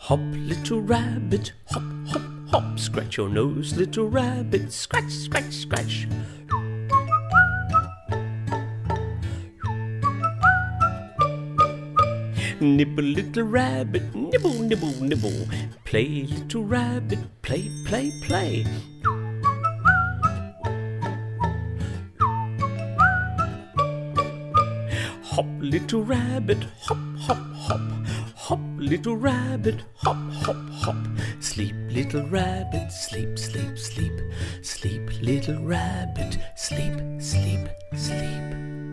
Hop, little rabbit, hop, hop, hop. Scratch your nose, little rabbit, scratch, scratch, scratch. Nibble, little rabbit, nibble, nibble, nibble. Play, little rabbit, play, play, play. Hop, little rabbit, hop, hop, hop. Hop, little rabbit, hop, hop, hop. Sleep, little rabbit, sleep, sleep, sleep. Sleep, little rabbit, sleep, sleep, sleep.